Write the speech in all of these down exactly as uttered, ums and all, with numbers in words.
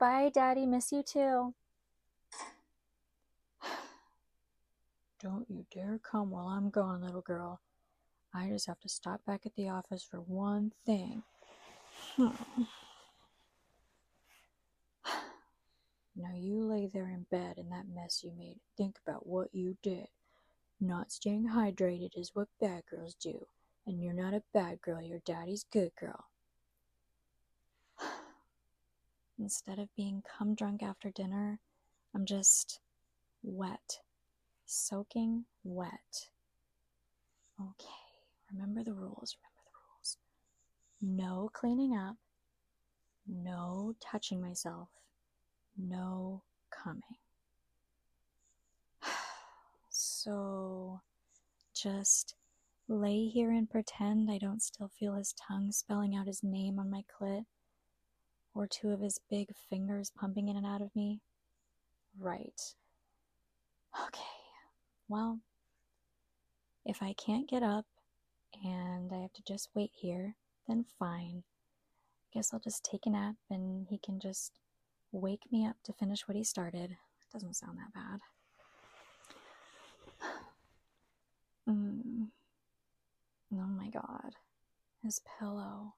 Bye, Daddy. Miss you too. Don't you dare come while I'm gone, little girl. I just have to stop back at the office for one thing. Hmm. Now you lay there in bed in that mess you made. Think about what you did. Not staying hydrated is what bad girls do. And you're not a bad girl, you're Daddy's good girl. Instead of being cum drunk after dinner, I'm just wet. Soaking wet. Okay, remember the rules, remember the rules. No cleaning up. No touching myself. No coming. So, just lay here and pretend I don't still feel his tongue spelling out his name on my clit, or two of his big fingers pumping in and out of me? Right. Okay, well, if I can't get up and I have to just wait here, then fine. Guess I'll just take a nap and he can just wake me up to finish what he started. It doesn't sound that bad. Mm. Oh my god. His pillow.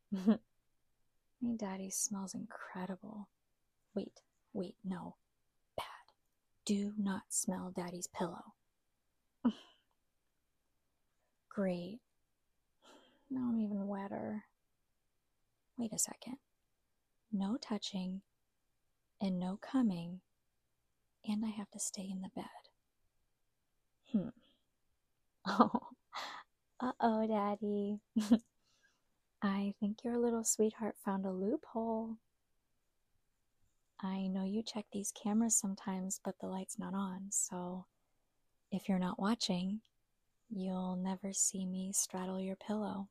My daddy smells incredible. Wait, wait, no. Bad. Do not smell Daddy's pillow. Great. Now I'm even wetter. Wait a second. No touching and no coming, and I have to stay in the bed. Hmm. Oh. Uh-oh, Daddy. I think your little sweetheart found a loophole. I know you check these cameras sometimes, but the light's not on, so if you're not watching, you'll never see me straddle your pillow.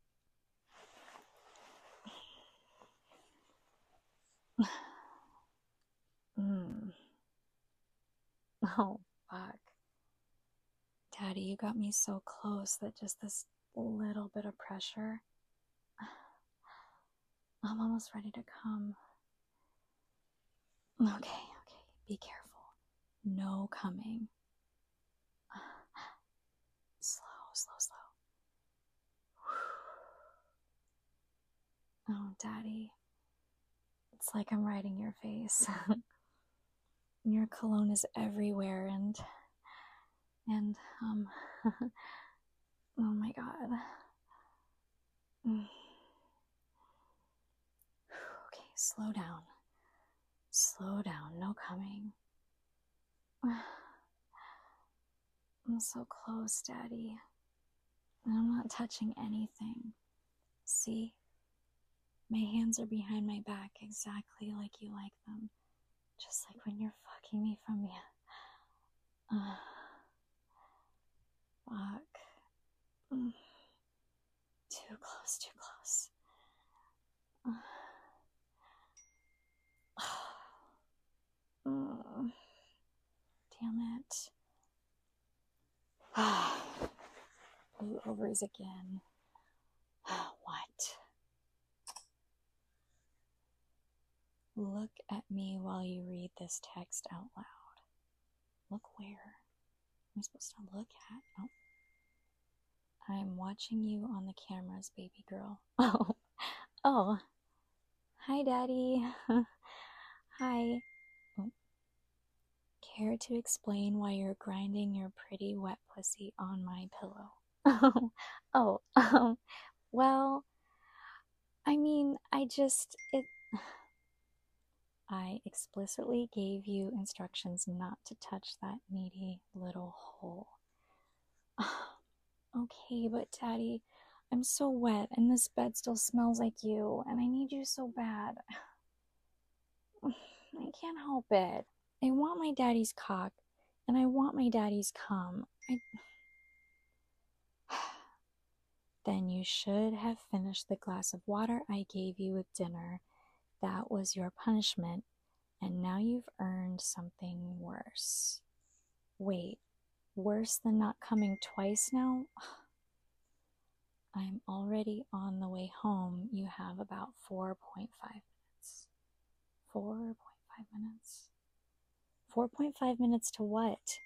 mm. Oh, fuck. Daddy, you got me so close that just this little bit of pressure, I'm almost ready to come. Okay, okay, be careful. No coming. Slow, slow, slow. Oh, Daddy. It's like I'm riding your face. Your cologne is everywhere and... And, um... oh my god. Okay, slow down. Slow down, no coming. I'm so close, Daddy. And I'm not touching anything. See? My hands are behind my back exactly like you like them. Just like when you're fucking me from me. Uh, fuck. Mm. Too close, too close. Uh. Mm. Damn it. Blue ovaries again. What? Look at me while you read this text out loud. Look where? Am I supposed to look at? Oh. I'm watching you on the cameras, baby girl. Oh. Oh. Hi, Daddy. Hi. Oh. Care to explain why you're grinding your pretty wet pussy on my pillow? Oh. Oh. Um. Well, I mean, I just... It... I explicitly gave you instructions not to touch that needy little hole. Okay, but Daddy, I'm so wet and this bed still smells like you and I need you so bad. I can't help it. I want my daddy's cock and I want my daddy's cum. I... Then you should have finished the glass of water I gave you with dinner. That was your punishment, and now you've earned something worse. Wait, worse than not coming twice now? I'm already on the way home. You have about four point five minutes. four point five minutes. four point five minutes to what?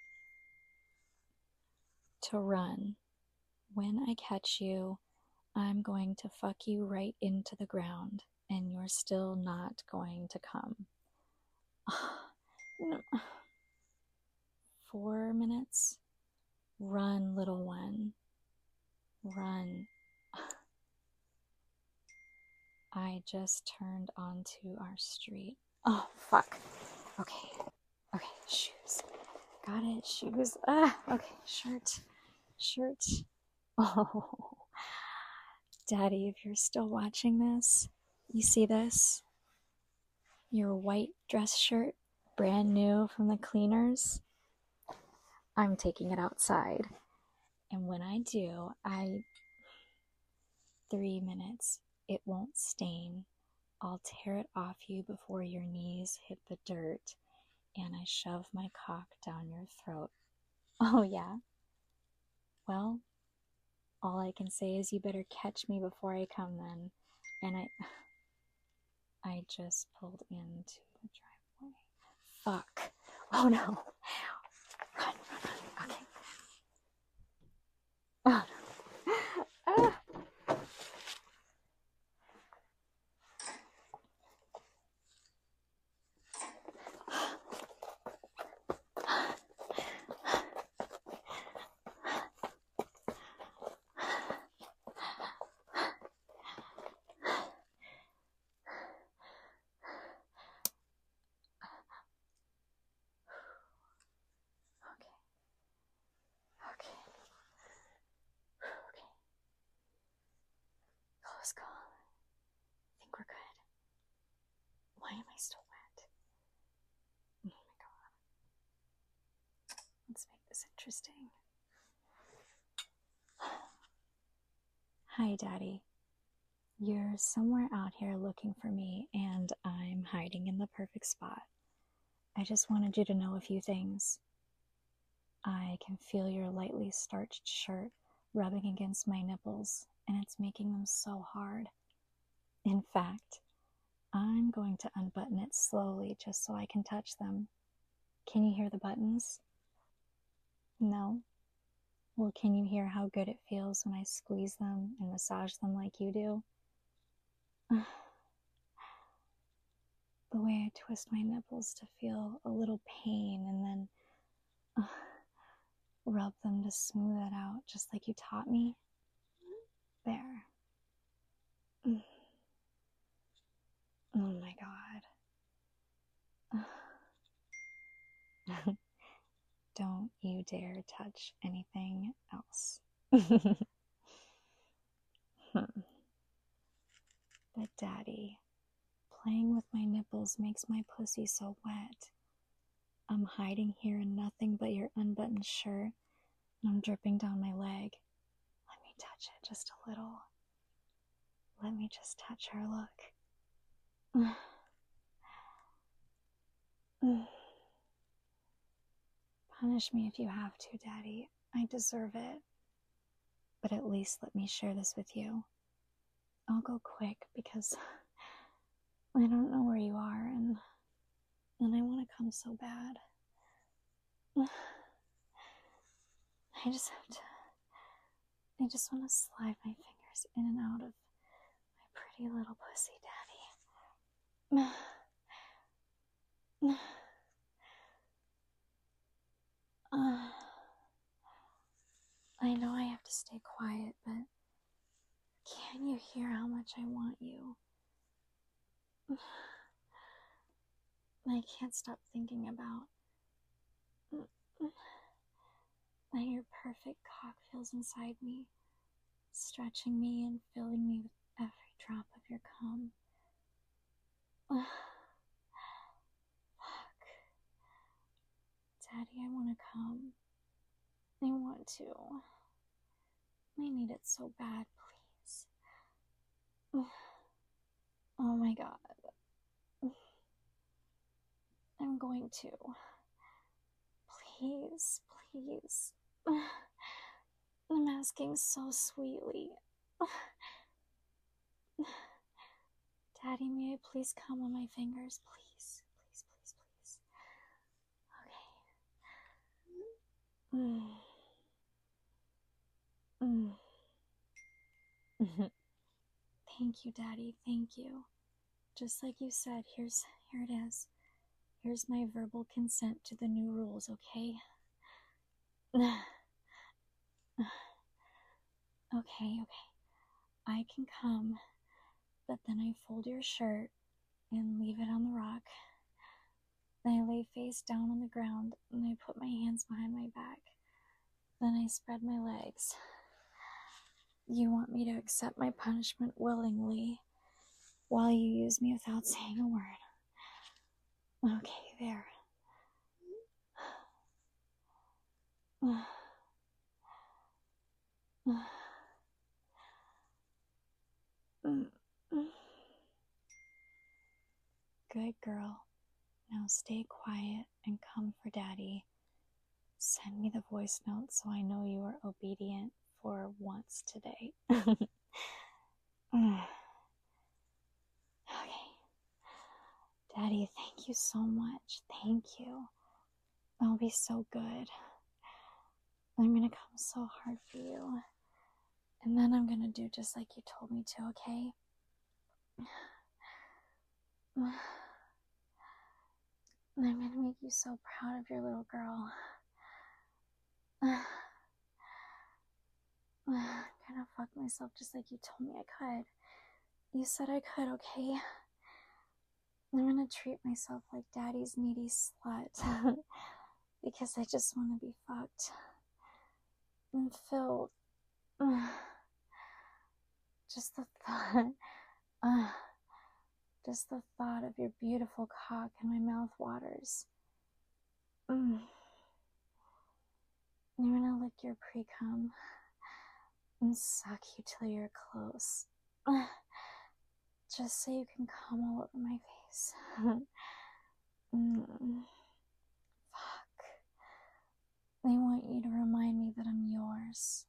To run. When I catch you, I'm going to fuck you right into the ground, and you're still not going to come. No. Four minutes? Run, little one. Run. I just turned onto our street. Oh, fuck. Okay. Okay, shoes. Got it, shoes. Ah, okay, shirt. Shirt. Oh. Daddy, if you're still watching this, you see this? Your white dress shirt, brand new from the cleaners. I'm taking it outside. And when I do, I... Three minutes. It won't stain. I'll tear it off you before your knees hit the dirt, and I shove my cock down your throat. Oh, yeah? Well, all I can say is you better catch me before I come then. And I... I just pulled into the driveway. Fuck. Oh, no. Run, run, run. Okay. Oh, no. Ah. Close call. I think we're good. Why am I still wet? Oh my god. Let's make this interesting. Hi, Daddy. You're somewhere out here looking for me, and I'm hiding in the perfect spot. I just wanted you to know a few things. I can feel your lightly starched shirt rubbing against my nipples, and it's making them so hard. In fact, I'm going to unbutton it slowly just so I can touch them. Can you hear the buttons? No? Well, can you hear how good it feels when I squeeze them and massage them like you do? The way I twist my nipples to feel a little pain and then uh, rub them to smooth it out just like you taught me. There. Oh my god. Don't you dare touch anything else. hmm. But Daddy, playing with my nipples makes my pussy so wet. I'm hiding here in nothing but your unbuttoned shirt, and I'm dripping down my leg. Let me touch it just a little. Let me just touch her, look. Punish me if you have to, Daddy. I deserve it. But at least let me share this with you. I'll go quick because I don't know where you are, and and I want to come so bad. I just have to... I just want to slide my fingers in and out of my pretty little pussy, Daddy. Uh, I know I have to stay quiet, but can you hear how much I want you? I can't stop thinking about how your perfect cock feels inside me, stretching me and filling me with every drop of your cum. Fuck. Daddy, I want to come. I want to. I need it so bad, please. Oh my god. I'm going to. Please, please. I'm asking so sweetly. Daddy, may I please come on my fingers? Please, please, please, please. Okay. Mm. Mm. Thank you, Daddy. Thank you. Just like you said, here's here it is. Here's my verbal consent to the new rules, okay? Okay, okay. I can come, but then I fold your shirt and leave it on the rock. Then I lay face down on the ground and I put my hands behind my back. Then I spread my legs. You want me to accept my punishment willingly while you use me without saying a word. Okay, there. Good girl. Now stay quiet and come for Daddy. Send me the voice note so I know you are obedient for once today. Okay. Daddy, thank you so much. Thank you. That'll be so good. I'm gonna come so hard for you. And then I'm gonna do just like you told me to, okay? I'm gonna make you so proud of your little girl. I'm gonna fuck myself just like you told me I could. You said I could, okay? I'm gonna treat myself like Daddy's needy slut. Because I just wanna be fucked. And filled. Just the thought. Uh, just the thought of your beautiful cock in my mouth waters. Mm. I'm gonna lick your pre-cum and suck you till you're close. Just so you can come all over my face. mm. Fuck. I want you to remind me that I'm yours.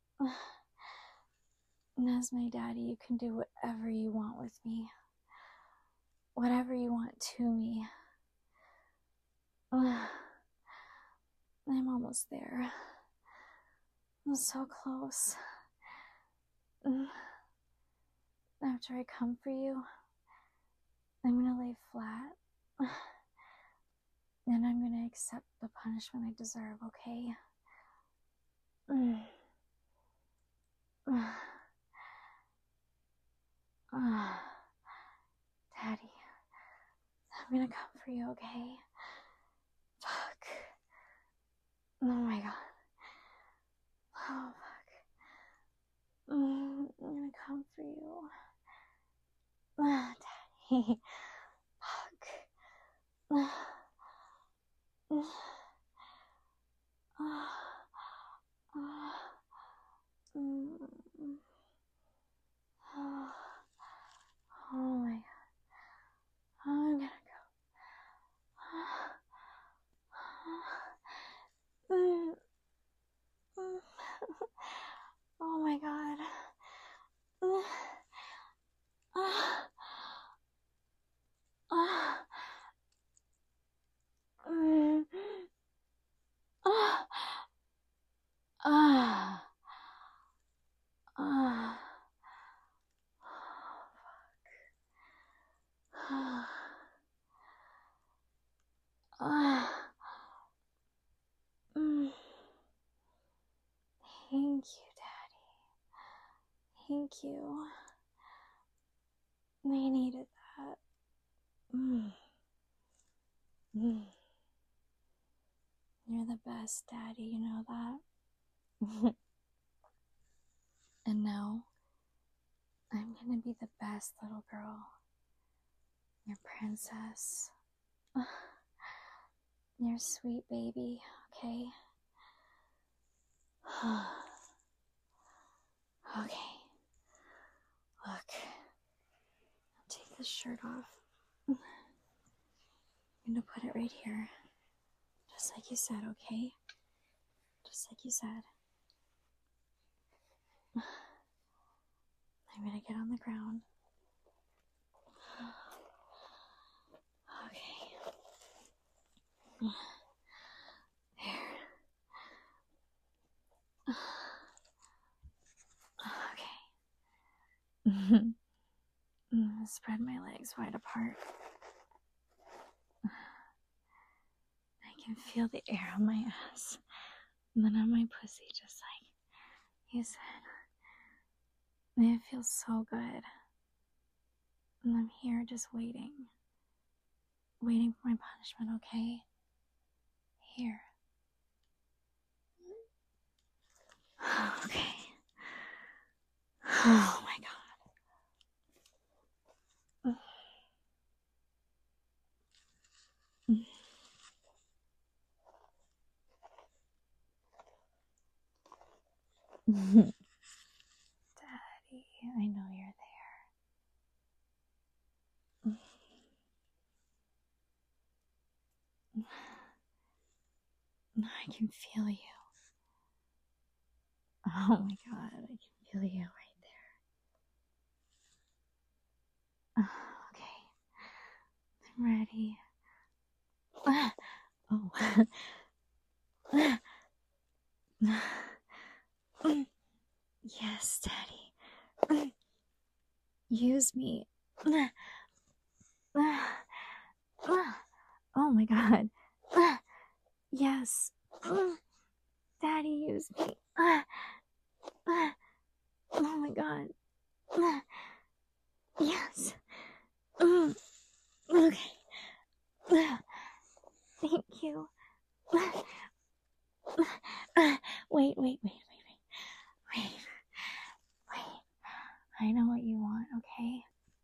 And as my daddy, you can do whatever you want with me. Whatever you want to me. I'm almost there. I'm so close. After I come for you, I'm gonna lay flat. And I'm gonna accept the punishment I deserve, okay? Daddy, I'm gonna come for you, okay? Fuck. Oh my god. Oh, fuck. I'm gonna come for you. Daddy. Fuck. Oh my god. I'm gonna go. Oh my god. Thank you, Daddy. Thank you. I needed that. Mm. Mm. You're the best, Daddy, you know that? And now, I'm gonna be the best little girl. Your princess. Your sweet baby, okay? Okay. Look. I'll take this shirt off. I'm gonna put it right here. Just like you said, okay? Just like you said. I'm gonna get on the ground. Okay. Spread my legs wide apart. I can feel the air on my ass. And then on my pussy, just like you said. And it feels so good. And I'm here just waiting. Waiting for my punishment, okay? Here. Okay. Oh my god. Daddy, I know you're there. I can feel you. Oh my god, I can feel you right there. Okay. I'm ready. Oh. Yes, Daddy. Use me. Oh my god. Yes. Daddy, use me. Oh my god. Yes. Okay. Thank you. Wait, wait, wait, wait, wait. Wait. Wait. I know what you want, okay?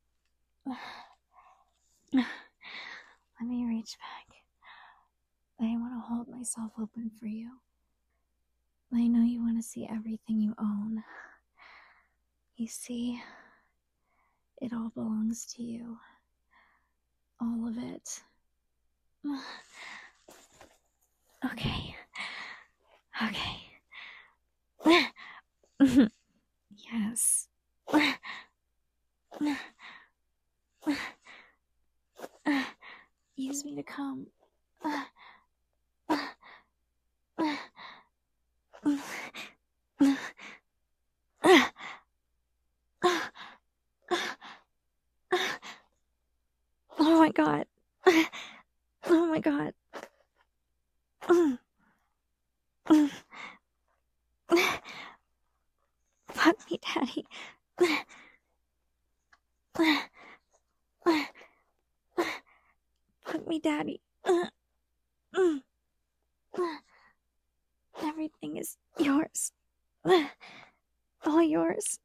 Let me reach back. I want to hold myself open for you. I know you want to see everything you own. You see, it all belongs to you. All of it. Okay. Okay. Yes. Use me to come. Oh my god. Oh my god. Fuck me, Daddy. Fuck me, Daddy. Everything is yours. All yours.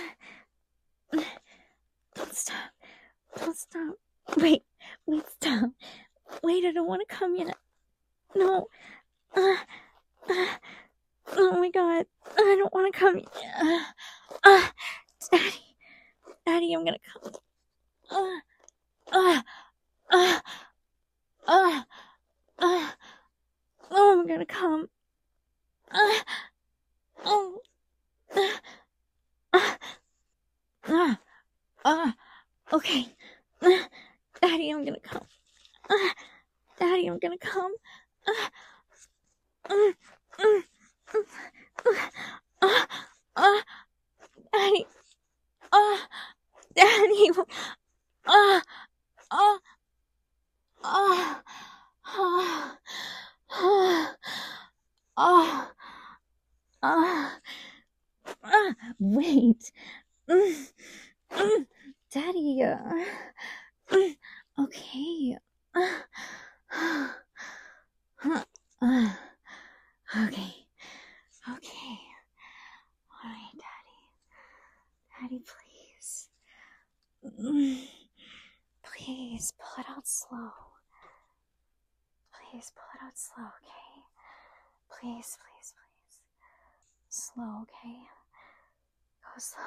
Don't stop. Don't stop. Wait. Wait, stop. Wait, I don't want to come yet. No. Uh, uh, oh my god. I don't want to come yet. Uh, uh, Daddy. Daddy, I'm gonna come. Uh, uh, uh, uh, uh, oh, I'm gonna come. Uh, oh. Uh, uh, uh, uh, okay. Uh, Daddy, I'm gonna come. Uh, Daddy, I'm gonna come. Uh, uh, uh, uh, uh, Daddy. Uh, Daddy. Uh, uh, uh, uh, uh, uh, uh, uh, wait. Mm, mm, Daddy. Uh, mm, okay. Uh, uh, uh, okay. Okay. Alright, Daddy. Daddy, please. Mm, please, pull it out slow. Please, pull it out slow, okay? Please, please, please. Slow, okay? Go slow.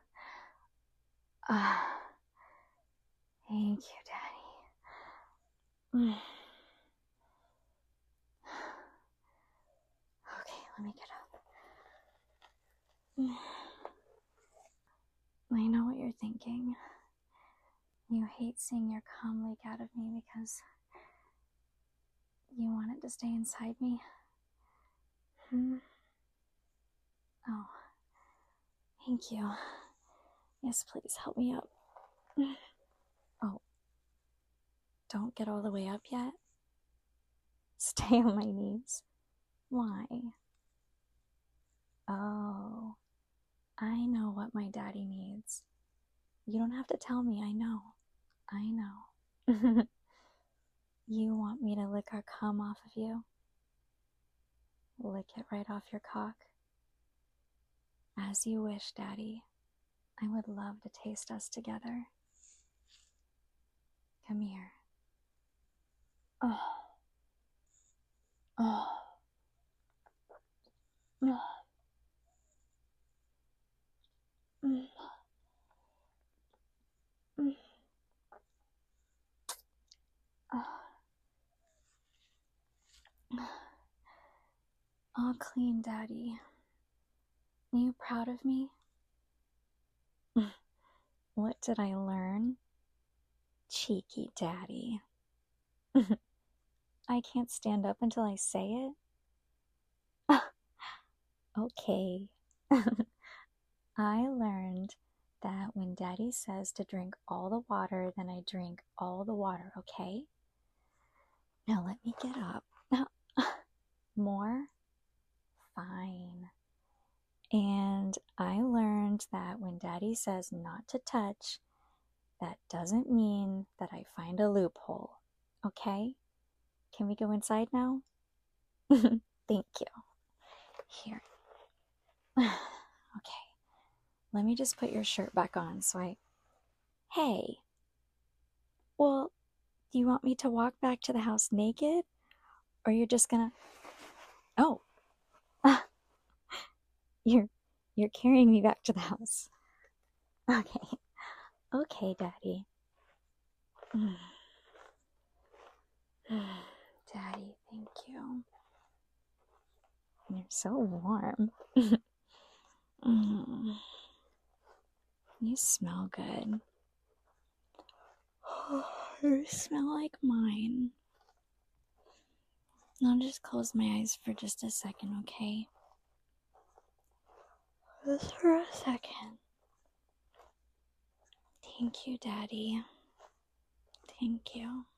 Ah. Thank you, Daddy. Mm. Okay, let me get up. Mm. I know what you're thinking. You hate seeing your cum leak out of me because You want it to stay inside me? Hmm? Oh, thank you. Yes, please help me up. Oh, don't get all the way up yet. Stay on my knees. Why? Oh, I know what my daddy needs. You don't have to tell me, I know. I know. You want me to lick our cum off of you? Lick it right off your cock? As you wish, Daddy. I would love to taste us together. Come here. Oh. Oh. Oh. Mm. Mm. Oh. All clean, Daddy. Are you proud of me? What did I learn? Cheeky Daddy. I can't stand up until I say it? Okay. I learned that when Daddy says to drink all the water, then I drink all the water, okay? Now let me get up. More? Fine. And I learned that when Daddy says not to touch, that doesn't mean that I find a loophole, okay? Can we go inside now? Thank you. Here. Okay. Let me just put your shirt back on so I... Hey. Well, do you want me to walk back to the house naked? Or you're just gonna... Oh. You're... You're carrying me back to the house. Okay. Okay, Daddy. Daddy, thank you. You're so warm. Mm. You smell good. You smell like mine. I'll just close my eyes for just a second, okay? Just for a second. Thank you, Daddy. Thank you.